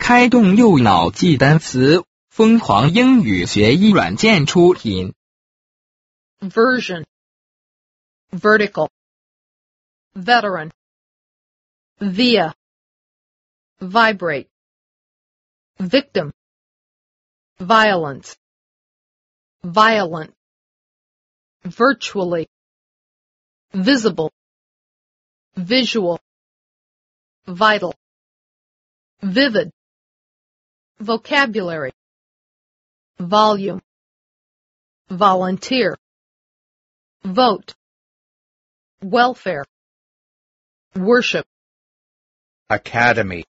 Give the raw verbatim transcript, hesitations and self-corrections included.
开动右脑记单词，疯狂英语学习软件出品。 Version, vertical, veteran, via, vibrate, victim, violence, violent, virtually, visible, visual, vital, vivid, vocabulary, volume, volunteer, vote, welfare, worship, academy.